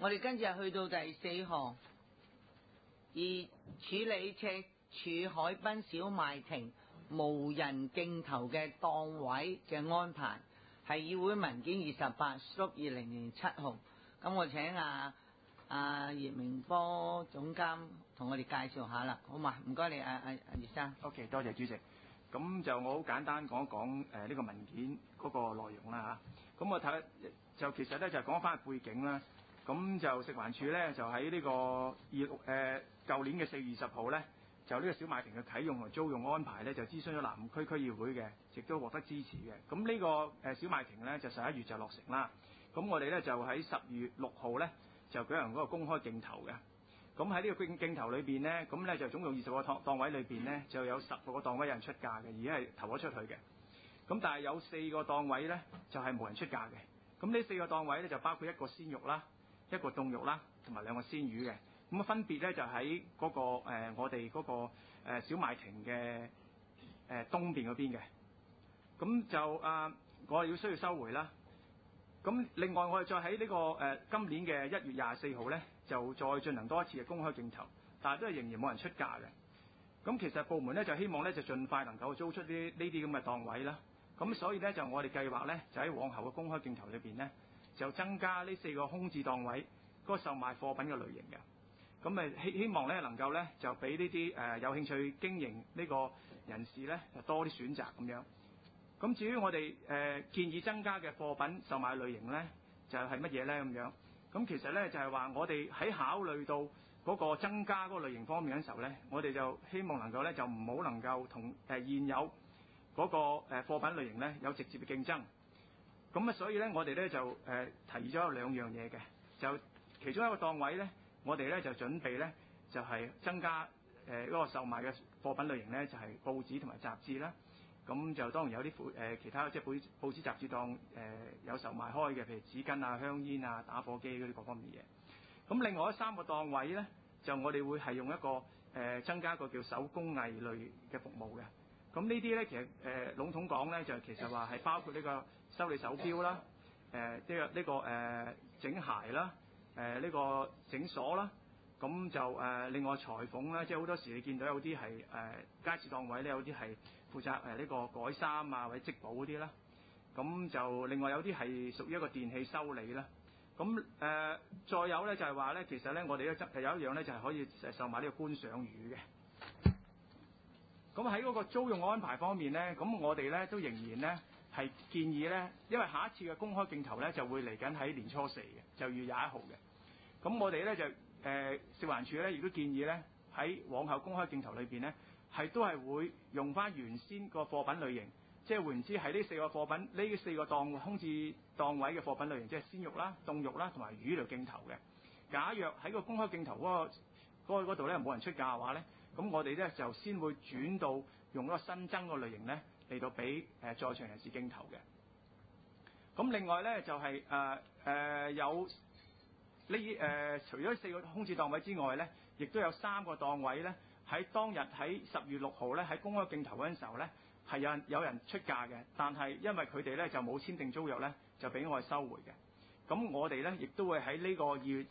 我哋跟住去到第4項，而處理赤柱海濱小賣亭無人競投嘅檔位嘅安排，係議會文件28/2007號。咁我請葉明波總監同我哋介紹下啦，好嘛？唔該你葉生。 OK， 多謝主席。咁就我好簡單講一講呢個文件嗰個內容啦嚇。咁我睇就其實咧就講翻背景啦。咁就食環署咧就喺呢個舊年嘅4月20號咧，就呢個小賣亭嘅啟用同租用安排咧，就諮詢咗南區區議會嘅，亦都獲得支持嘅。咁呢個小賣亭咧就11月就落成啦。咁我哋咧就喺10月6號咧就舉行嗰個公開競投嘅。咁喺呢個競投裏邊咧，咁咧就總共20個檔位裏邊咧，就有16個檔位有人出價嘅，而家係投咗出去嘅。咁但係有4個檔位咧就係冇人出價嘅。咁呢4個檔位咧就包括一個鮮肉啦、一個凍肉啦，同埋2個鮮魚嘅。咁分別咧就喺嗰個我哋嗰個小賣亭嘅東邊嗰邊嘅。咁就我哋要需要收回啦。咁另外我哋再喺呢個今年嘅1月24號咧，就再進行多一次嘅公開競投，但係都係仍然冇人出價嘅。咁其實部門咧就希望咧就盡快能夠租出呢啲咁嘅檔位啦。咁所以咧就我哋計劃咧就喺往後嘅公開競投裏邊咧，就增加呢4個空置檔位嗰個售賣貨品嘅類型嘅。咁希望咧能夠咧就俾呢啲有興趣經營呢個人士咧就多啲選擇咁樣。咁至於我哋建議增加嘅貨品售賣類型咧，就係乜嘢咧咁樣？咁其實咧就係話我哋喺考慮到嗰個增加嗰個類型方面嘅時候咧，我哋就希望能夠咧就唔好能夠同現有嗰個貨品類型咧有直接嘅競爭。咁所以咧我哋咧就提議咗有2樣嘢嘅，就其中一個檔位咧，我哋咧就準備咧就係增加嗰個售賣嘅貨品類型咧，就係報紙同埋雜誌啦。咁就當然有啲其他即係報紙雜誌檔有售賣開嘅，譬如紙巾啊、香煙啊、打火機嗰啲各方面嘅嘢。咁另外3個檔位咧，就我哋會係用一個增加一個叫手工藝類嘅服務嘅。咁呢啲咧其實籠統講咧，就其實話係包括呢個修理手錶啦，呢個整鞋啦，呢個整鎖啦。咁就另外裁縫啦，即係好多時你見到有啲係街市檔位咧，有啲係負責呢個改衫啊或者織補嗰啲啦。咁就另外有啲係屬於一個電器修理啦。咁再有咧就係話咧，其實咧我哋咧有一樣咧就係可以售賣呢個觀賞魚嘅。咁喺嗰個租用安排方面咧，咁我哋咧都仍然咧係建議咧，因為下一次嘅公開競投咧就會嚟緊喺年初4嘅，就2月21號嘅。咁我哋咧就食環署咧亦都建議咧喺往後公開競投裏邊咧係都係會用翻原先個貨品類型，即係換言之係呢4個貨品呢4個空置檔位嘅貨品類型，即係鮮肉啦、凍肉啦同埋魚嚟競投嘅。假若喺個公開競投嗰度咧冇人出價嘅話咧，咁我哋咧就先會轉到用一個新增個類型咧嚟到俾在場人士競投嘅。咁另外咧就係有除咗4個空置檔位之外咧，亦都有3個檔位咧喺當日喺10月6號咧喺公開競投嗰陣時候咧係有人出價嘅，但係因為佢哋咧就冇簽訂租約咧，就俾我哋收回嘅。咁我哋咧亦都會喺呢個2月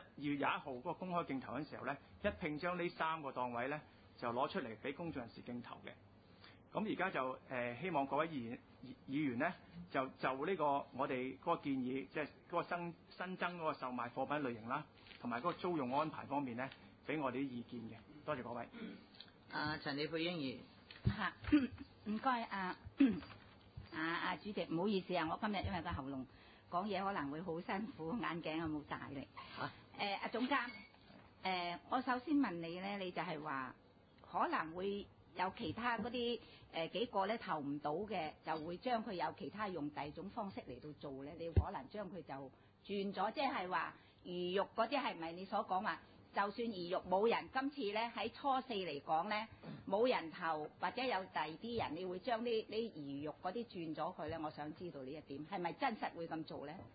21號嗰個公開競投嗰陣時候咧，一併將呢3個檔位咧就攞出嚟俾公眾人士競投嘅。咁而家就希望各位議員咧就呢個我哋嗰個建議，即係嗰個新增嗰個售賣貨品類型啦，同埋嗰個租用安排方面咧，俾我哋啲意見嘅。多謝各位。 陳李佩英議員。 嚇，唔該主席，唔好意思啊，我今日因為個喉嚨講嘢可能會好辛苦，眼鏡有冇戴嚟？總監，我首先問你咧，你就係話可能會有其他嗰啲幾個咧投唔到嘅，就會將佢有其他用第二種方式嚟到做咧，你可能將佢就轉咗，即係話魚肉嗰啲係咪你所講話？就算魚肉冇人，今次咧喺初4嚟講咧冇人投，或者有第二啲人，你會將呢魚肉嗰啲轉咗佢咧？我想知道呢一點係咪真實會咁做咧？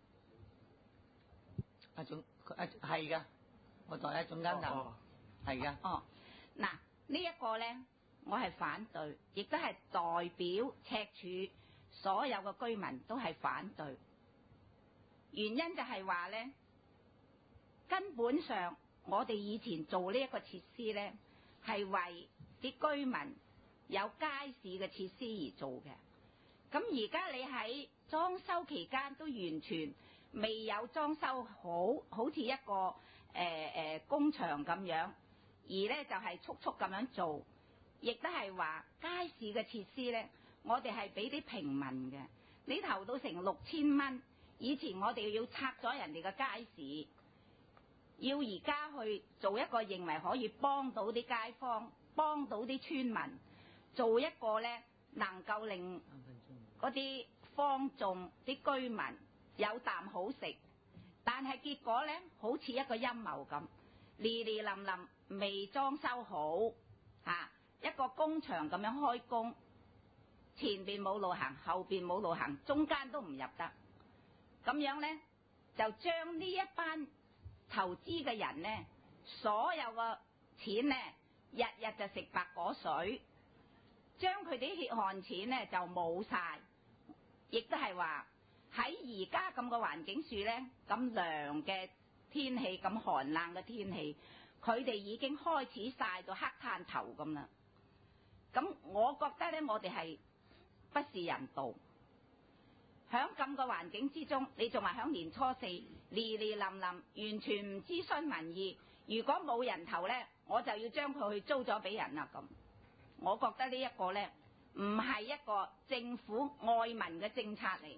係㗎，我代總監答。係㗎。 嗱呢一個咧，我係反對，亦都係代表赤柱所有嘅居民都係反對。原因就係話咧， 根本上我哋以前做呢一個設施呢，係為啲居民有街市嘅設施而做嘅。咁而家你喺裝修期間都完全未有裝修好似一個工場咁樣，而呢就係速速咁樣做，亦都係話街市嘅設施呢，我哋係俾啲平民嘅，你投到成6000蚊，以前我哋要拆咗人哋嘅街市，要而家去做一個認為可以幫到啲街坊、幫到啲村民，做一個呢能夠令嗰啲坊眾啲居民有啖好食，但係結果呢，好似一個陰謀咁，哩哩冧冧未裝修好一個工場咁樣開工，前邊冇路行，後邊冇路行，中間都唔入得，咁樣呢，就將呢一班投資嘅人呢，所有嘅錢呢，日日就食白果水，將佢啲血汗錢呢就冇晒，亦都係話喺而家咁個環境處呢，咁涼嘅天氣，咁寒冷嘅天氣，佢哋已經開始曬到黑炭頭咁啦。咁我覺得呢，我哋係不是人道。響咁個環境之中，你仲話響年初四哩哩冧冧，完全唔諮詢民意。如果冇人投呢，我就要將佢去租咗俾人啦。咁，我覺得呢一個呢，唔係一個政府愛民嘅政策嚟。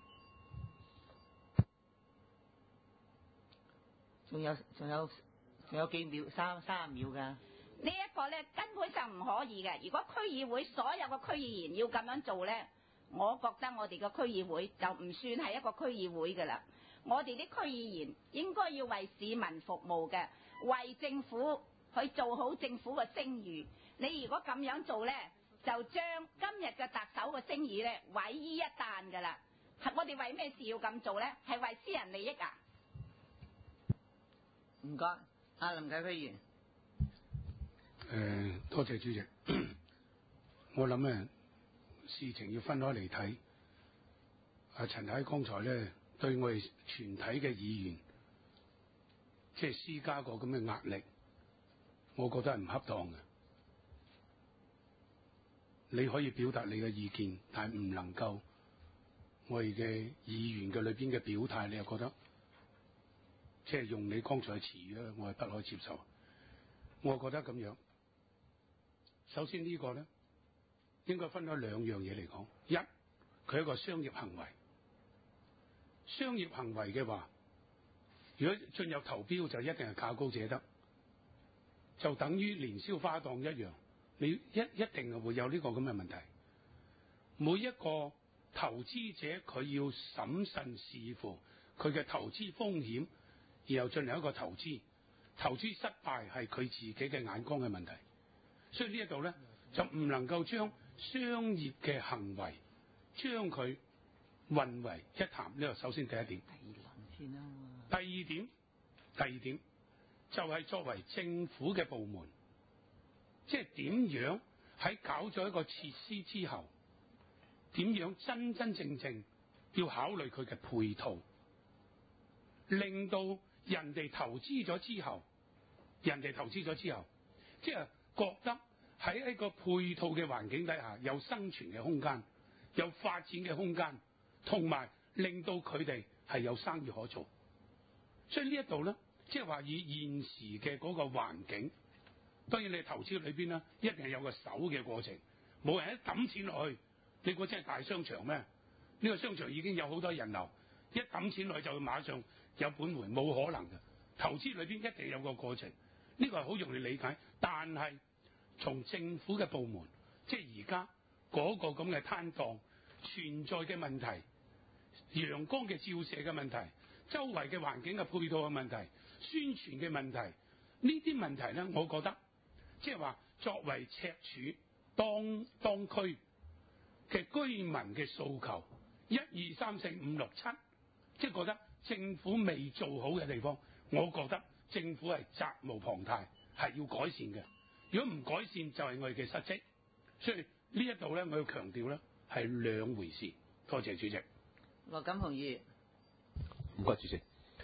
仲有幾秒，30秒㗎。 呢一個呢，根本上唔可以嘅。如果區議會所有嘅區議員要咁樣做呢，我覺得我哋嘅區議會就唔算係一個區議會㗎啦。我哋啲區議員應該要為市民服務嘅，為政府去做好政府嘅聲譽。你如果咁樣做呢，就將今日嘅特首嘅聲譽呢毀於一旦㗎啦。我哋為咩事要咁做呢？係為私人利益啊？ 唔該，阿林啟輝議員。 多謝主席。我諗咧，事情要分開嚟睇。阿陳太剛才咧對我哋全體嘅議員，即係施加個咁嘅壓力，我覺得係唔恰當嘅。你可以表達你嘅意見，但係唔能夠我哋嘅議員嘅裏邊嘅表態，你又覺得即係用你剛才嘅詞語咧，我係不可接受。我覺得咁樣。首先呢個咧，應該分開兩樣嘢嚟講。一，佢係一個商業行為。商業行為嘅話，如果進入投標就一定係價高者得，就等於年宵花檔一樣，你一定係會有呢個咁嘅問題。每一個投資者佢要審慎視乎佢嘅投資風險，然後進行一個投資。投資失敗係佢自己嘅眼光嘅問題。所以呢一度咧就唔能夠將商業嘅行為將佢混為一談。呢個首先第一點。第二點就係作為政府嘅部門，即係點樣喺搞咗一個設施之後，點樣真正要考慮佢嘅配套，令到人哋投資咗之後，即係覺得喺一個配套嘅環境底下有生存嘅空間，有發展嘅空間，同埋令到佢哋係有生意可做。所以呢一度咧，即係話以現時嘅嗰個環境，當然你投資裏邊咧，一定係有個守嘅過程，冇人一抌錢落去，你估真係大商場咩？呢個商場已經有好多人流，一抌錢落去就會馬上有本回，冇可能嘅。投資裏邊一定有個過程，呢個係好容易理解。但係從政府嘅部門，即係而家嗰個咁嘅攤檔存在嘅問題，陽光嘅照射嘅問題，周圍嘅環境嘅配套嘅問題，宣傳嘅問題，呢啲問題咧，我覺得即係話作為赤柱當區嘅居民嘅訴求，1、2、3、4、5、6、7，即係覺得政府未做好嘅地方，我覺得政府係責無旁貸，係要改善嘅。如果唔改善，就係我哋嘅失職。所以呢一度咧，我要強調咧，係兩回事。多謝主席。 羅錦雄議員。 唔該主席。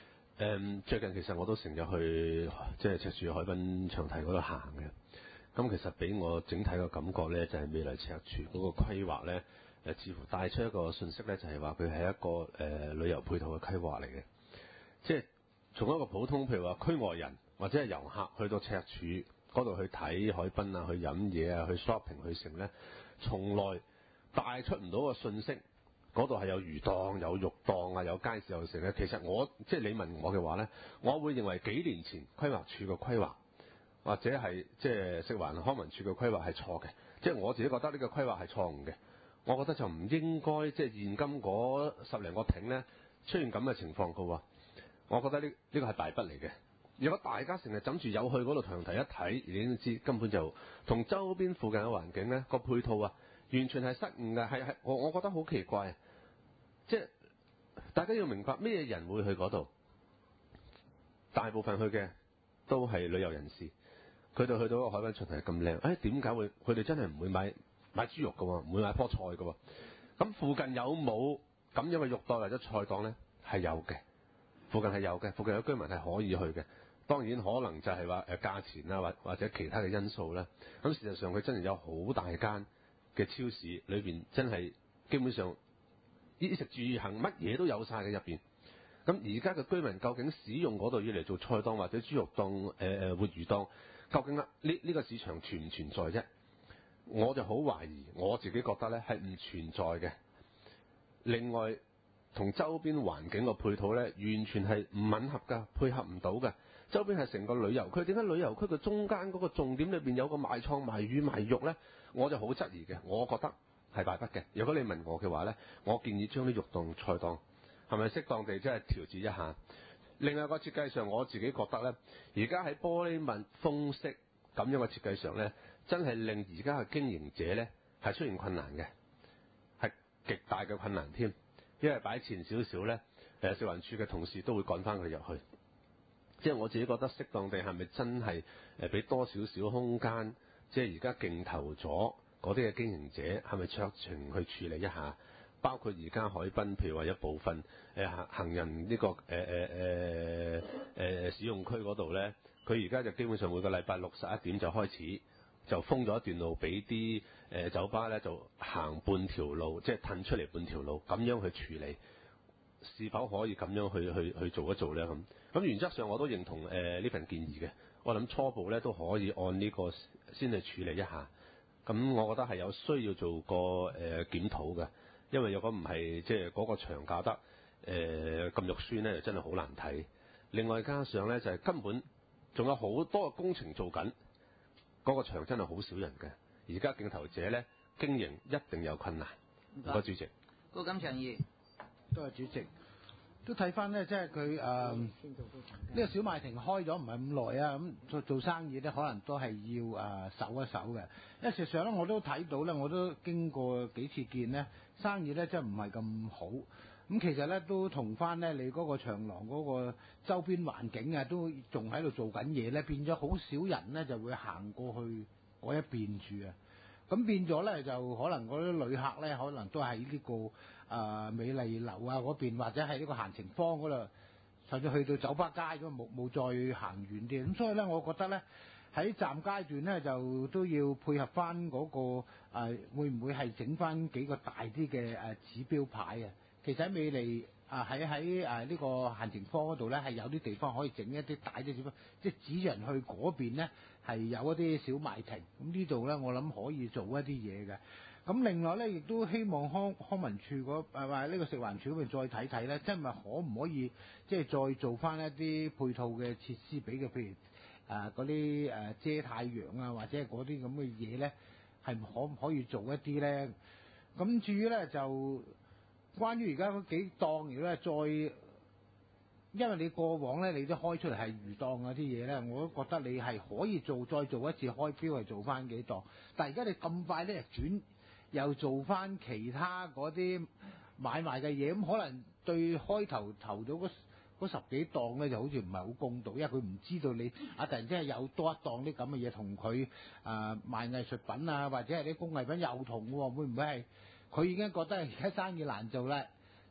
最近其實我都成日去即係赤柱海濱長堤嗰度行嘅。咁其實俾我整體嘅感覺咧，就係未來赤柱嗰個規劃咧，似乎帶出一個信息咧，就係話佢係一個旅遊配套嘅規劃嚟嘅。即係從一個普通譬如話區外人或者係遊客去到赤柱嗰度去睇海濱啊，去飲嘢啊，去 shopping 去食咧，從來帶出唔到個信息。嗰度係有魚檔、有肉檔啊，有街市有食咧。其實我即係你問我嘅話咧，我會認為幾年前規劃署嘅規劃，或者係即係食環康文署嘅規劃係錯嘅。即係我自己覺得呢個規劃係錯誤嘅。我覺得就唔應該即係現今嗰10零個艇咧出現咁嘅情況嘅喎。我覺得呢個係敗筆嚟嘅。如果大家成日枕住有去嗰度長堤一睇，已經知根本就同周邊附近嘅環境咧個配套啊，完全係失誤嘅。係我覺得好奇怪。即係大家要明白咩人會去嗰度？大部分去嘅都係旅遊人士，佢哋去到個海濱長堤咁靚，點解會？佢哋真係唔會買豬肉㗎喎，唔會買棵菜㗎喎。咁附近有冇咁樣嘅肉檔或者菜檔咧？係有嘅，附近係有嘅，附近有居民係可以去嘅。當然可能就係話價錢啊，或者其他嘅因素啦。咁事實上佢真係有好大間嘅超市，裏邊真係基本上。衣食住行乜嘢都有晒嘅入邊，咁而家嘅居民究竟使用嗰度要嚟做菜檔或者豬肉檔、活魚檔，究竟呢個市場存唔存在啫？我就好懷疑，我自己覺得咧係唔存在嘅。另外，同周邊環境個配套咧，完全係唔吻合㗎，配合唔到㗎。周邊係成個旅遊區，點解旅遊區嘅中間嗰個重點裏邊有個賣倉賣魚賣肉咧？我就好質疑嘅，我覺得。係敗筆嘅。如果你問我嘅話咧，我建議將啲肉檔、菜檔係咪適當地即係調節一下。另外個設計上，我自己覺得咧，而家喺玻璃密封式咁樣嘅設計上咧，真係令而家嘅經營者咧係出現困難嘅，係極大嘅困難添。因為擺前少少咧，食環署嘅同事都會趕翻佢入去。即係我自己覺得適當地係咪真係俾多少少空間？即係而家競投咗。嗰啲嘅經營者係咪酌情去處理一下？包括而家海濱，譬如話一部分行人呢個使用區嗰度咧，佢而家就基本上每個禮拜6、11點就開始就封咗一段路，俾啲酒吧咧就行半條路，即係褪出嚟半條路，咁樣去處理，是否可以咁樣去做一做咧？咁原則上我都認同呢份建議嘅。我諗初步咧都可以按呢個先去處理一下。咁我覺得係有需要做個檢討嘅，因為如果唔係即係嗰個場搞得咁肉酸咧，就真係好難睇。另外加上咧就係根本仲有好多嘅工程做緊，嗰個場真係好少人嘅。而家競投者咧經營一定有困難。唔該，主席。 高錦祥議員， 多謝主席。都睇翻咧，即係佢呢個小賣亭開咗唔係咁耐啊，咁做生意咧可能都係要守一守嘅。因為事實上咧，我都睇到咧，我都經過幾次見咧，生意咧真係唔係咁好。咁其實咧都同翻咧你嗰個長廊嗰個周邊環境啊，都仲喺度做緊嘢咧，變咗好少人咧就會行過去嗰一邊住啊。咁變咗咧，就可能嗰啲旅客咧，可能都喺呢個美麗樓啊嗰邊，或者係呢個閒情坊嗰度，甚至去到酒吧街咁，冇再行遠啲。咁所以咧，我覺得咧喺站階段咧，就都要配合翻嗰個會唔會係整翻幾個大啲嘅指標牌啊？其實喺美麗喺呢個閒情坊嗰度咧，係有啲地方可以整一啲大啲指標，即係指人去嗰邊咧係有一啲小賣亭。咁呢度咧，我諗可以做一啲嘢嘅。咁另外咧，亦都希望康文署嗰或呢個食環署嗰邊再睇睇咧，真係可唔可以即係再做翻一啲配套嘅設施俾嘅，譬如嗰啲遮太陽啊，或者係嗰啲咁嘅嘢咧，係可唔可以做一啲咧？咁至於咧就關於而家嗰幾檔，如果係再因為你過往咧，你都開出嚟係魚檔嗰啲嘢咧，我都覺得你係可以再做一次開標，係做翻幾檔。但係而家你咁快咧又做翻其他嗰啲買賣嘅嘢，咁可能對開頭投到嗰10幾檔咧，就好似唔係好公道，因為佢唔知道你突然之間有多一檔啲咁嘅嘢同佢賣藝術品啊，或者係啲工藝品又同喎，會唔會係佢已經覺得而家生意難做啦？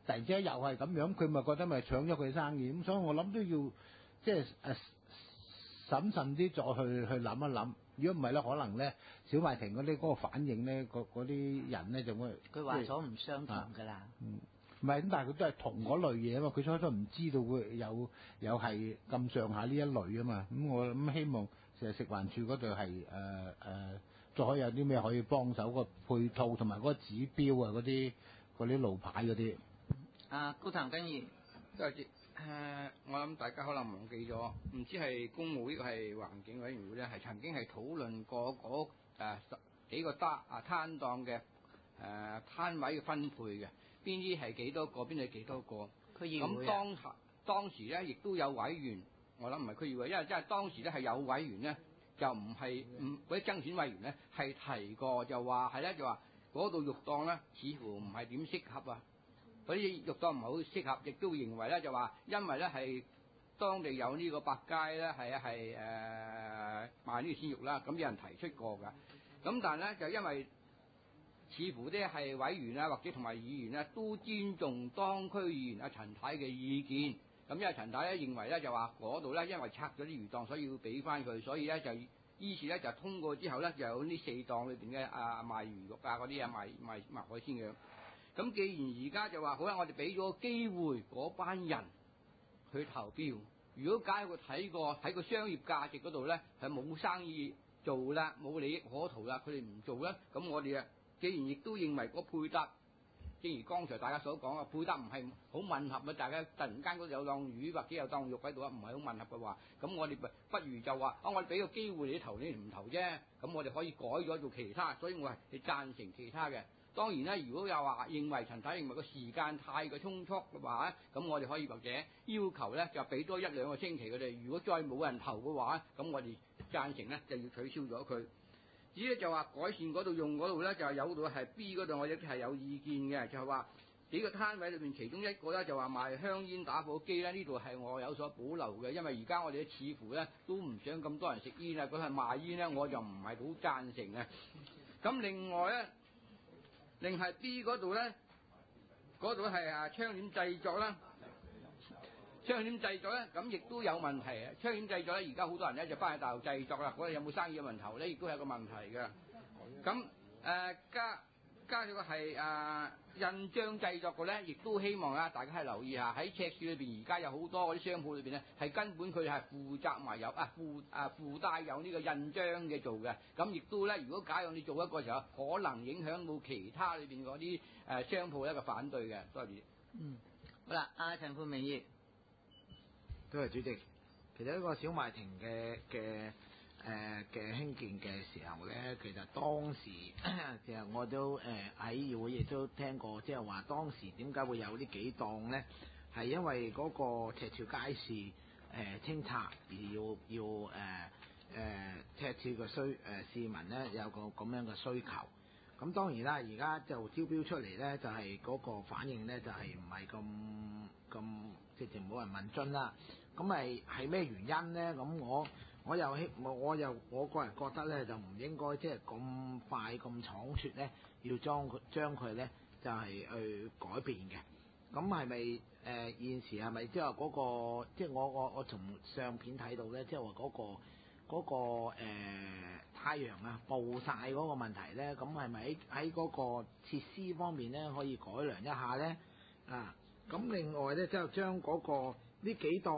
突然之間又係咁樣，佢咪覺得咪搶咗佢生意，咁所以我諗都要即係審慎啲再去諗一諗。如果唔係咧，可能咧小賣亭嗰個反應咧，嗰啲人咧就會佢話咗唔相同㗎啦。 唔係咁，但係佢都係同嗰類嘢啊嘛。佢初初唔知道會有係咁上下呢一類啊嘛。咁我諗希望食環署嗰度係再可以有啲咩可以幫手個配套同埋嗰個指標啊，嗰啲路牌嗰啲。 高譚根義， 多謝。我諗大家可能忘記咗，唔知係公務呢個係環境委員會咧，係曾經係討論過嗰幾個攤檔嘅攤位嘅分配嘅，邊啲係幾多個，邊啲係幾多個。咁當時咧，亦都有委員，我諗唔係區議會，因為當時咧係有委員咧，就唔係嗰啲爭選委員咧係提過，就話係咧就話嗰度肉檔咧似乎唔係點適合啊。嗰啲肉檔唔係好適合，亦都認為咧就話，因為咧係當地有呢個百佳咧係賣呢個鮮肉啦，咁有人提出過㗎。咁但係咧就因為似乎啲係委員啊或者同埋議員咧都尊重當區議員阿陳太嘅意見。咁因為陳太咧認為咧就話嗰度咧因為拆咗啲魚檔，所以要俾翻佢，所以咧就於是咧就通過之後咧就有呢4檔裏邊嘅賣魚肉啊嗰啲啊賣海鮮嘅。咁既然而家就話好啦，我哋俾咗個機會嗰班人去投票。如果假如佢睇個商業價值嗰度咧係冇生意做啦，冇利益可圖啦，佢哋唔做咧，咁我哋既然亦都認為個配搭，正如剛才大家所講啊，配搭唔係好吻合啊，大家突然間嗰度有檔魚或者有檔肉喺度啊，唔係好吻合嘅話，咁我哋不如就話我哋俾個機會你投，你唔投啫，咁我哋可以改咗做其他，所以我係贊成其他嘅。當然啦，如果又話認為陳太認為個時間太過匆促嘅話咧，咁我哋可以或者要求咧就俾多1-2個星期佢哋。如果再冇人投嘅話，咁我哋贊成咧就要取消咗佢。至於就話改善嗰度用嗰度咧，就係有度係 B 嗰度，我亦係有意見嘅，就係話幾個攤位裏邊其中一個咧就話賣香煙打火機咧，呢度係我有所保留嘅，因為而家我哋似乎咧都唔想咁多人食煙啊，佢係賣煙咧我就唔係好贊成嘅。咁另外咧。另係 B 嗰度咧，嗰度係窗簾製作啦，窗簾製作咧，咁亦都有問題啊！窗簾製作咧，而家好多人咧就翻去大陸製作啦，嗰度有冇生意嘅問題咧，亦都係一個問題嘅。咁加咗個係印章製作嘅咧，亦都希望大家係留意下喺赤柱裏邊，而家有好多嗰啲商鋪裏邊咧，係根本佢係負責埋有附帶有呢個印章嘅做嘅。咁亦都咧，如果假如你做一個時候，可能影響到其他裏邊嗰啲商鋪一個反對嘅。多謝。 好啦，陳沛明議員。 多謝主席。其實呢個小賣亭嘅興建嘅時候咧，其實當時其實我都喺議會亦都聽過，即係話當時點解會有呢幾檔咧？係因為嗰個赤柱街市清拆而要赤柱嘅市民咧有個咁樣嘅需求。咁當然啦，而家就招標出嚟咧，就係嗰個反應咧就係唔係咁直情冇人問津啦。咁係咩原因咧？咁我個人覺得咧，就唔應該即係咁快咁倉促咧，要將佢咧就係去改變嘅。咁係咪現時係咪即係嗰個即係我從相片睇到咧，即係話嗰個太陽暴曬嗰個問題咧？咁係咪喺嗰個設施方面咧可以改良一下咧？咁另外咧，即係將嗰個呢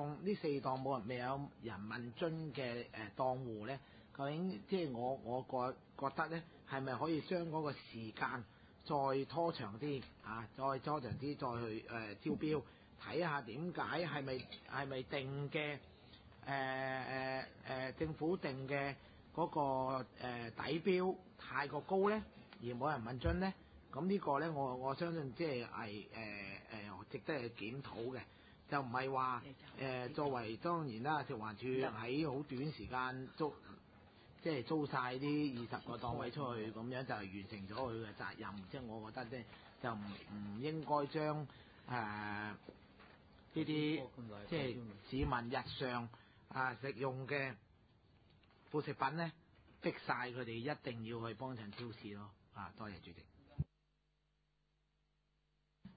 4檔未有人問津嘅檔戶咧，究竟即係我覺得咧，係咪可以將嗰個時間再拖長啲再拖長啲，再去招標，睇下點解係咪定嘅政府定嘅嗰個底標太過高咧，而冇人問津咧？咁呢個咧，我相信即係值得去檢討嘅。就唔係話作為當然啦，食環署喺好短時間租晒啲20個檔位出去，咁樣就係完成咗佢嘅責任。即係我覺得咧，就唔應該將呢啲即係市民日常食用嘅副食品咧，逼晒佢哋一定要去幫襯超市咯。多謝主席。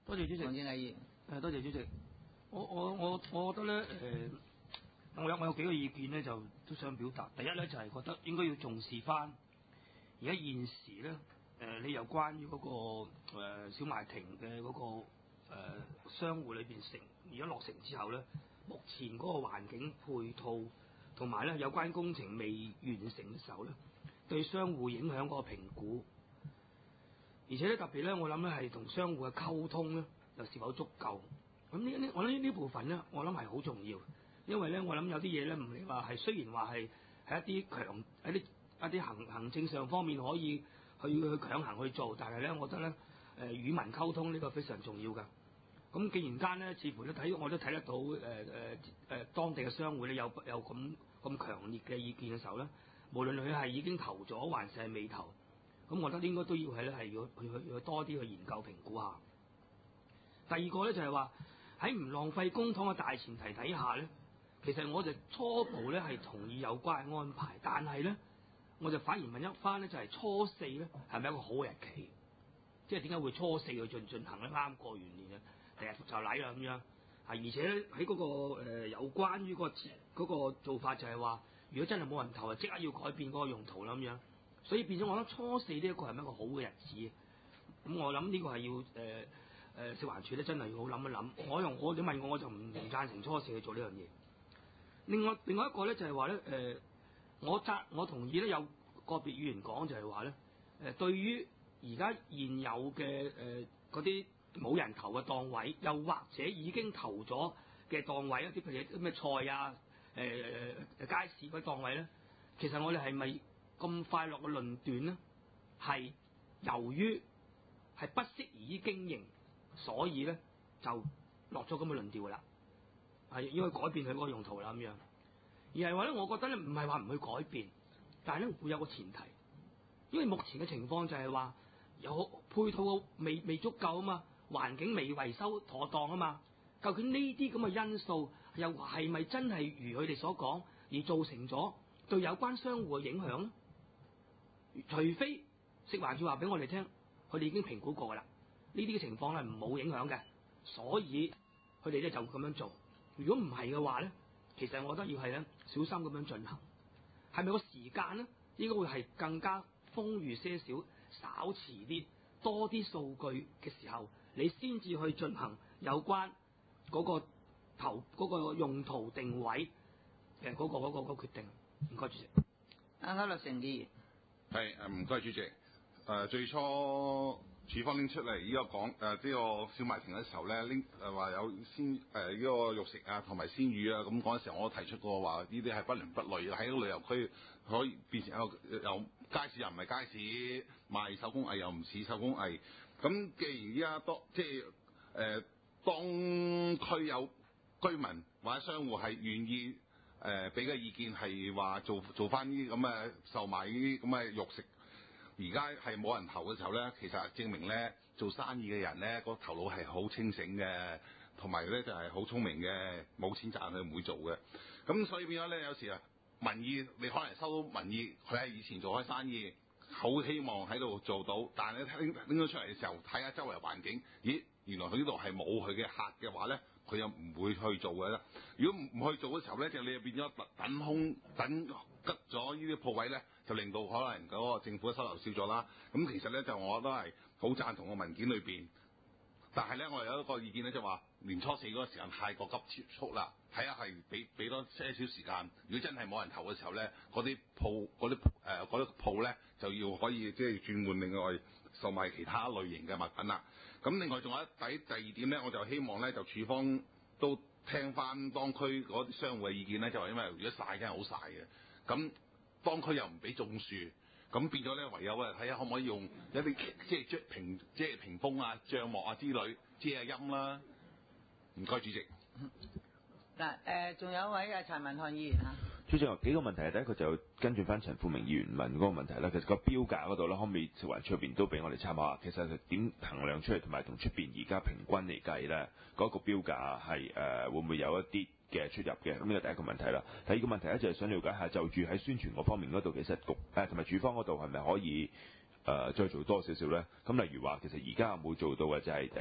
多謝主席。 黃正毅議員， 多謝主席。我覺得咧我有幾個意見咧，就都想表達。第一咧就係覺得應該要重視翻而家現時咧你有關於嗰個小賣亭嘅嗰個商戶裏邊而家落成之後咧，目前嗰個環境配套同埋咧有關工程未完成嘅時候咧，對商戶影響嗰個評估，而且咧特別咧，我諗咧係同商戶嘅溝通咧又是否足夠？咁我諗呢部分咧，我諗係好重要，因為咧我諗有啲嘢咧唔係話係雖然話係一啲行政上方面可以去強行去做，但係咧我覺得咧與民溝通呢個非常重要㗎。咁既然間咧，似乎咧我都睇得到當地嘅商會咧有咁強烈嘅意見嘅時候咧，無論佢係已經投咗還是係未投，咁我覺得應該都要係要去多啲去研究評估下。第二個咧就係話喺唔浪費公帑嘅大前提底下咧，其實我就初步咧係同意有關嘅安排，但係咧我就反而問一番咧，就係初四咧係咪一個好日期？即係點解會初四去進行咧？啱過完年啊！第日就禮啦咁樣，而且咧喺嗰個有關於嗰個做法就係話，如果真係冇人投啊，即刻要改變嗰個用途啦咁樣，所以變咗我覺得初四呢一個係咪一個好嘅日子？咁我諗呢個係要食環署咧真係要好諗一諗。你問我就唔贊成初四去做呢樣嘢。另外一個咧就係話咧我同意咧有個別議員講就係話咧對於而家現有嘅嗰啲冇人投嘅檔位，又或者已經投咗嘅檔位，一啲譬如咩菜啊、街市嗰啲檔位咧，其實我哋係咪咁快樂嘅論斷咧？係由於係不適宜經營，所以咧就落咗咁嘅論調啦，係應該改變佢嗰個用途啦咁樣。而係話咧，我覺得咧唔係話唔去改變，但係咧會有個前提，因為目前嘅情況就係話有配套未足夠啊嘛。環境未維修妥當啊嘛，究竟呢啲咁嘅因素又係咪真係如佢哋所講而造成咗對有關商戶嘅影響咧？除非食環署話俾我哋聽，佢哋已經評估過㗎啦，呢啲嘅情況係冇影響嘅，所以佢哋咧就會咁樣做。如果唔係嘅話咧，其實我覺得要係咧小心咁樣進行。係咪個時間咧應該會係更加豐裕些少，稍遲啲，多啲數據嘅時候，你先至去進行有關嗰個用途定位嘅嗰個決定。唔該，主席。 區諾誠議員。 係唔該，主席。最初署方拎出嚟呢個講呢個小賣亭嘅時候咧，話有呢個肉食啊同埋鮮魚啊，咁嗰陣時候我都提出過話呢啲係不倫不類，喺個旅遊區可以變成一個有街市又唔係街市，賣手工藝又唔似手工藝。咁既然依家當區有居民或者商戶係願意俾嘅意見係話做翻呢啲咁嘅售賣呢啲咁嘅肉食，而家係冇人投嘅時候咧，其實證明咧做生意嘅人咧個頭腦係好清醒嘅，同埋咧就係好聰明嘅，冇錢賺佢唔會做嘅。咁所以變咗咧，有時啊民意你可能收到民意，佢係以前做開生意。好希望喺度做到，但係你拎咗出嚟嘅時候，睇下周圍環境，咦，原來佢呢度係冇佢嘅客嘅話咧，佢又唔會去做嘅啦。如果唔去做嘅時候咧，就你就變咗等吉咗呢啲鋪位咧，就令到可能嗰個政府嘅收入少咗啦。咁其實咧就我都係好贊同個文件裏邊，但係咧我有一個意見咧就話年初四嗰個時間太過急促啦，睇下係俾多些少時間。如果真係冇人投嘅時候咧，嗰啲鋪咧就要可以即係轉換另外售賣其他類型嘅物品啦。咁另外仲有第二點咧，我就希望咧就署方都聽翻當區嗰啲商戶嘅意見咧，就話因為如果曬真係好曬嘅，咁當區又唔俾種樹，咁變咗咧唯有睇下可唔可以用一啲即係屏風啊、帳幕啊之類遮下陰啦。唔該，主席。 嗱仲有一位陳文翰議員啊。 主席，幾個問題，第一個就跟住翻陳富明議員問嗰個問題啦。其實個標價嗰度咧，可唔可以食環署入邊都俾我哋參考下？其實係點衡量出嚟，同埋同出邊而家平均嚟計咧，嗰個標價係會唔會有一啲嘅出入嘅？咁呢個第一個問題啦。第二個問題咧就係想了解下，就住喺宣傳嗰方面嗰度，其實局同埋署方嗰度係咪可以再做多少少咧？咁例如話，其實而家冇做到嘅就係第一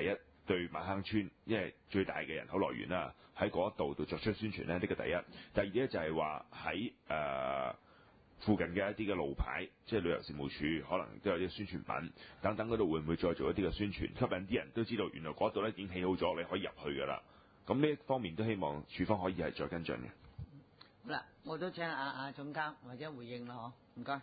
對馬坑村，因為最大嘅人口來源啦，喺嗰度作出宣傳咧，呢個第一。第二咧就係話喺附近嘅一啲嘅路牌，即係旅遊事務處可能都有啲宣傳品等等嗰度，會唔會再做一啲嘅宣傳，吸引啲人都知道原來嗰度咧已經起好咗，你可以入去㗎啦。咁呢一方面都希望處方可以係再跟進嘅。 好啦，我都請阿總監或者回應啦，嗬，唔該。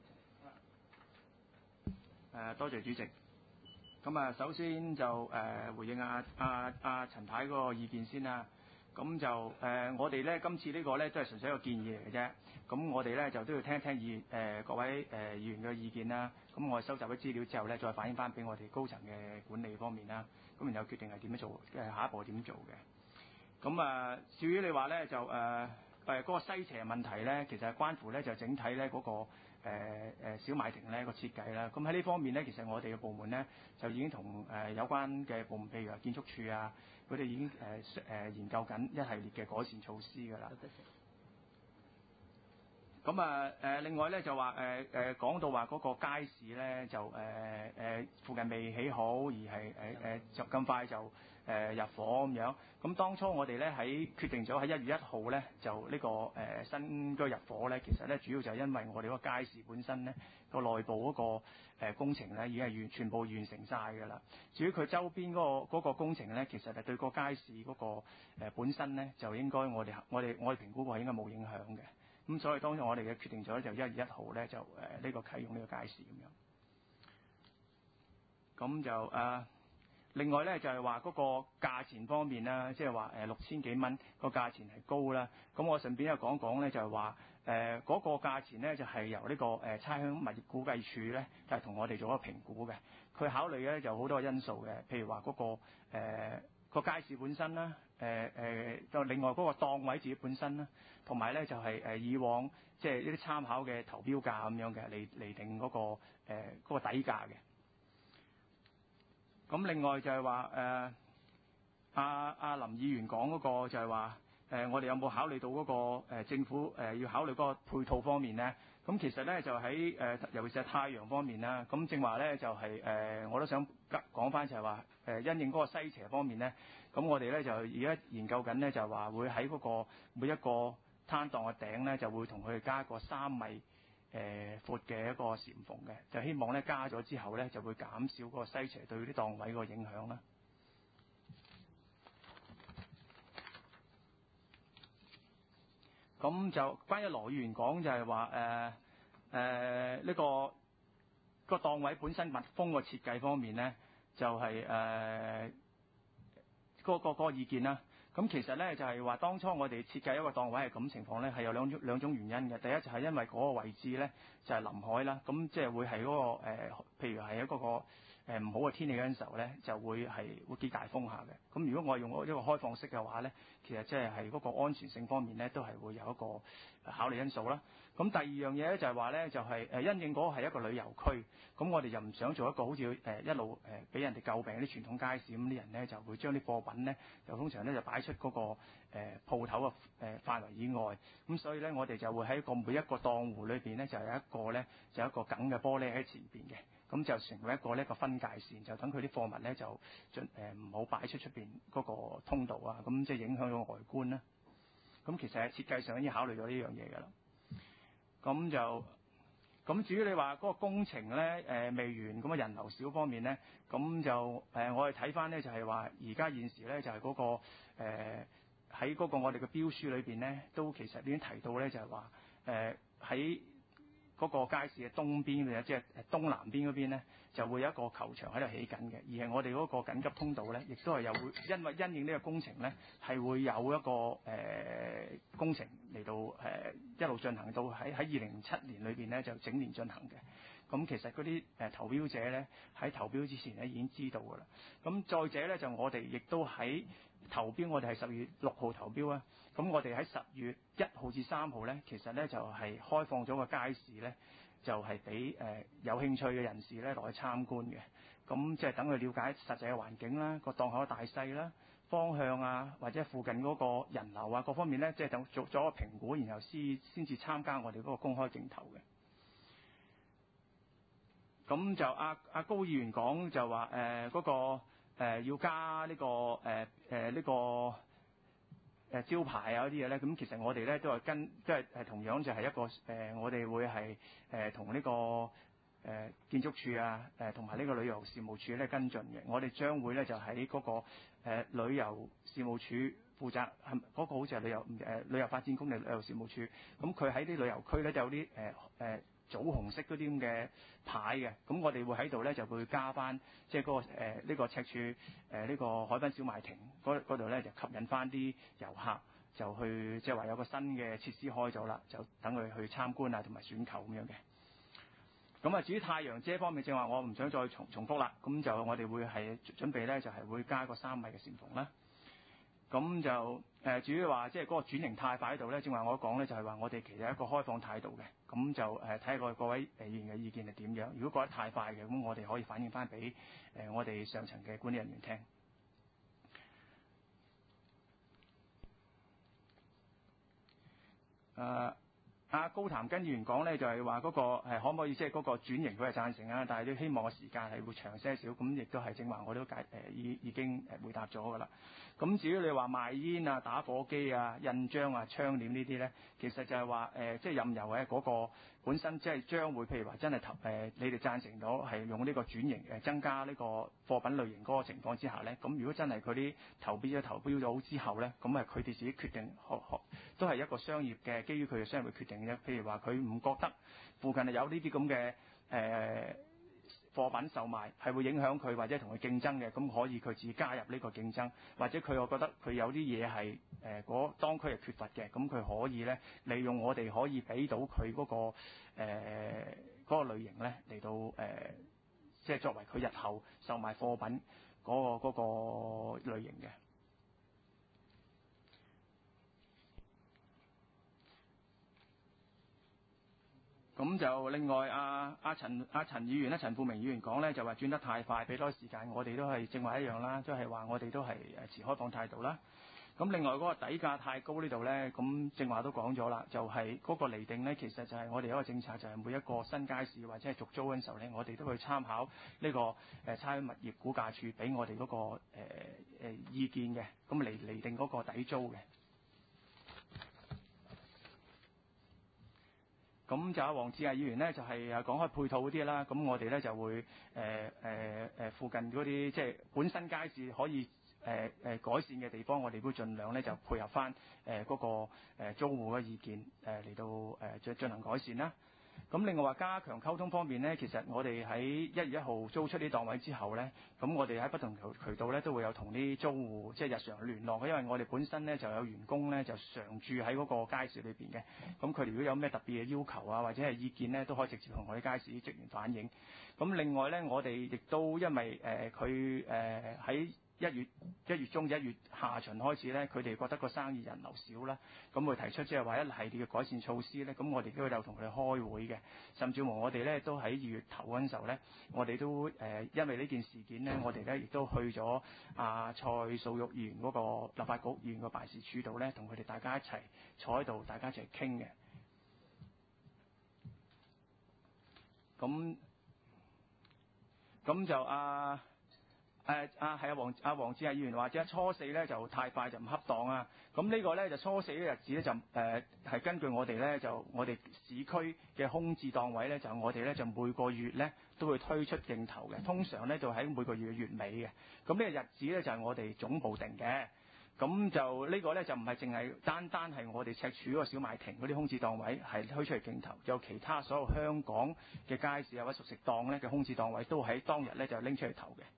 多謝主席。咁啊，首先就回應阿陳太嗰個意見先啦。咁就我哋咧今次呢個咧都係純粹一個建議嚟嘅啫。咁我哋咧就都要聽一聽各位議員嘅意見啦。咁我哋收集咗資料之後咧，再反映翻俾我哋高層嘅管理方面啦。咁然後決定係點樣做，下一步點做嘅。咁啊，至於你話咧就嗰個西斜問題咧，其實係關乎咧就整體咧嗰個小賣亭咧個設計啦。咁喺呢方面咧，其實我哋嘅部門咧就已經同有關嘅部門，譬如話建築署啊，佢哋已經研究緊一系列嘅改善措施㗎啦。咁啊另外咧就話講到話嗰個街市咧就附近未起好，而係就咁快就入伙咁樣。咁當初我哋咧喺決定咗喺1月1號咧就呢個新居入伙咧，其實咧主要就係因為我哋嗰個街市本身咧個內部嗰個工程咧已經係全部完成晒㗎啦。至於佢周邊嗰個工程咧，其實係對個街市嗰個本身咧就應該我哋評估過係應該冇影響嘅。咁所以當時我哋嘅決定咗就1月1號咧就呢個啟用呢個街市咁樣。咁就另外咧就係話嗰個價錢方面啦，即係話6000幾蚊個價錢係高啦。咁我順便又講講咧，就係話嗰個價錢咧就係由呢個差餉物業估計署咧就係同我哋做一個評估嘅。佢考慮咧就好多因素嘅，譬如話嗰個街市本身啦，就另外嗰個檔位自己本身啦，同埋咧就係以往即係一啲參考嘅投標價咁樣嘅嚟定嗰個底價嘅。咁另外就係話阿林議員講嗰個就係話我哋有冇考慮到嗰個政府要考慮嗰個配套方面咧？咁其實咧就喺尤其是係太陽方面啦。咁正話咧就係我都想講翻就係話因應嗰個西斜方面咧，咁我哋咧就而家研究緊咧就係話會喺嗰個每一個攤檔嘅頂咧就會同佢哋加個3米闊嘅一個簷篷嘅，就希望咧加咗之後咧就會減少嗰個西斜對啲檔位個影響啦。咁就關於羅議員講就係話呢個檔位本身密封個設計方面咧，就係嗰個意見啦。咁其實咧就係話當初我哋設計一個檔位係咁情況咧，係有兩種原因嘅。第一就係因為嗰個位置咧就係臨海啦，咁即係會係嗰個譬如係一個唔好嘅天氣嗰陣時候咧，就會幾大風下嘅。咁如果我用一個開放式嘅話咧，其實即係嗰個安全性方面咧，都係會有一個考慮因素啦。咁第二樣嘢咧就係話咧，就係因應嗰個係一個旅遊區，咁我哋就唔想做一個好似一路俾人哋詬病啲傳統街市咁，啲人咧就會將啲貨品咧就通常咧就擺出嗰個鋪頭嘅範圍以外。咁所以咧我哋就會喺每一個檔戶裏邊咧就有一個咧就有一個梗嘅玻璃喺前邊嘅，咁就成為一個分界線，就等佢啲貨物咧就唔好擺出邊嗰個通道啊，咁即係影響個外觀啦。咁其實喺設計上已經考慮咗呢樣嘢㗎啦。咁至於你話嗰個工程咧未完，咁啊人流少方面咧，咁就我哋睇翻咧就係話而家現時咧就係嗰個喺嗰個我哋嘅標書裏邊咧，都其實已經提到咧就係話喺嗰個街市嘅東邊嘅，即係東南邊嗰邊咧，就會有一個球場喺度起緊嘅，而係我哋嗰個緊急通道咧，亦都係因應呢個工程咧，係會有一個工程嚟到一路進行到喺2007年裏邊咧就整年進行嘅。咁其實嗰啲投標者咧喺投標之前咧已經知道㗎啦。咁再者咧就我哋亦都喺投標，我哋係10月6號投標啊。咁我哋喺10月1號至3號咧，其實咧就係開放咗個街市咧，就係俾有興趣嘅人士咧落去參觀嘅。咁即係等佢了解實際嘅環境啦、個檔口嘅大細啦、方向啊，或者附近嗰個人流啊各方面咧，即係等做咗個評估，然後先至參加我哋嗰個公開競投嘅。咁就阿高議員講就話嗰個要加呢個招牌啊嗰啲嘢咧，咁其實我哋咧都係同樣就係一個我哋會係同呢個建築署啊同埋呢個旅遊事務處咧跟進嘅。我哋將會咧就喺嗰個旅遊事務處負責，嗰個好似係旅遊發展局定旅遊事務處，咁佢喺啲旅遊區咧就有啲棗紅色嗰啲咁嘅牌嘅，咁我哋會喺度咧就會加翻，即係嗰個呢個赤柱呢個海濱小賣亭嗰度咧就吸引翻啲遊客，就去即係話有個新嘅設施開咗啦，就等佢去參觀啊同埋選購咁樣嘅。咁啊，至於太陽遮方面，正話我唔想再重複啦，咁就我哋會係準備咧就係會加個3米嘅簷篷啦。咁就至於話即係嗰個轉型太快喺度咧，正話我講咧就係話我哋其實係一個開放態度嘅，咁就睇下各位議員嘅意見係點樣。如果覺得太快嘅，咁我哋可以反映翻俾我哋上層嘅管理人員聽。高譚根議員講咧就係話嗰個可唔可以即係嗰個轉型佢係贊成啊，但係都希望個時間係會長些少，咁亦都係正話我都已經回答咗㗎啦。咁至於你話賣煙啊、打火機啊、印章啊、窗簾呢啲咧，其實就係話即係任由嗰個本身即係將會譬如話真係你哋贊成咗係用呢個轉型增加呢個貨品類型嗰個情況之下咧，咁如果真係佢啲投標咗之後咧，咁佢哋自己決定都係一個商業嘅基於佢嘅商業嘅決定啫。譬如話佢唔覺得附近係有呢啲咁嘅貨品售賣係會影響佢或者同佢競爭嘅，咁可以佢自己加入呢個競爭，或者佢我覺得佢有啲嘢係嗰當區係缺乏嘅，咁佢可以咧利用我哋可以俾到佢嗰個類型咧嚟到即係作為佢日後售賣貨品嗰個類型嘅。咁就另外陳議員咧，陳富明議員講咧就話轉得太快，俾多時間，我哋都係正話一樣啦，即係話我哋都係持開放態度啦。咁另外嗰個底價太高呢度咧，咁正話都講咗啦，就係嗰個釐定咧，其實就係我哋一個政策，就係每一個新街市或者係續租嗰陣時候咧，我哋都會參考呢個差餉物業估價署俾我哋嗰個意見嘅，咁嚟釐定嗰個底租嘅。咁就黃志毅議員咧就係講開配套嗰啲啦，咁我哋咧就會附近嗰啲即係本身街市可以改善嘅地方，我哋會盡量咧就配合翻嗰個租戶嘅意見嚟到進行改善啦。咁另外話加強溝通方面咧，其實我哋喺1月1號租出啲檔位之後咧，咁我哋喺不同渠道咧都會有同啲租戶即係日常聯絡嘅，因為我哋本身咧就有員工咧就常住喺嗰個街市裏邊嘅，咁佢哋如果有咩特別嘅要求啊或者係意見咧，都可以直接同我哋街市職員反映。咁另外咧，我哋亦都因為佢喺1月中至1月下旬開始咧，佢哋覺得個生意人流少啦，咁會提出即係話一系列嘅改善措施咧，咁我哋都有同佢哋開會嘅，甚至乎我哋咧都喺2月頭嗰陣時候咧，我哋都因為呢件事件咧，我哋咧亦都去咗蔡素玉議員嗰個立法局議員個辦事處度咧，同佢哋大家一齊坐喺度，大家一齊傾嘅。咁就黃志毅議員話即係初4咧就太快就唔恰當啊！咁呢個咧就初4嘅日子咧就係根據我哋咧就我哋市區嘅空置檔位咧就我哋咧就每個月咧都會推出競投嘅，通常咧就喺每個月嘅月尾嘅。咁呢個日子咧就係我哋總部定嘅。咁就呢個咧就唔係淨係單係我哋赤柱嗰個小賣亭嗰啲空置檔位係推出嚟競投，有其他所有香港嘅街市或者熟食檔咧嘅空置檔位都喺當日咧就拎出嚟投嘅。